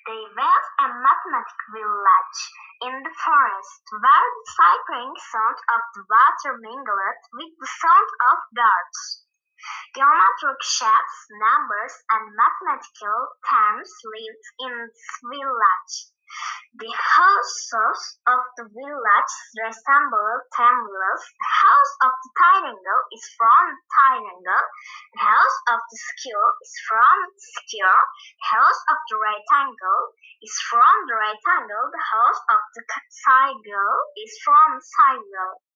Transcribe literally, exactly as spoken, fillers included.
They built a mathematical village in the forest where the siphoning sound of the water mingled with the sound of birds. Geometric shapes, numbers, and mathematical terms lived in this village. The houses of the village resemble triangles. The house of the triangle is from the triangle. The house of the square is from the square. The house of the rectangle is from the rectangle. The house of the circle is from circle.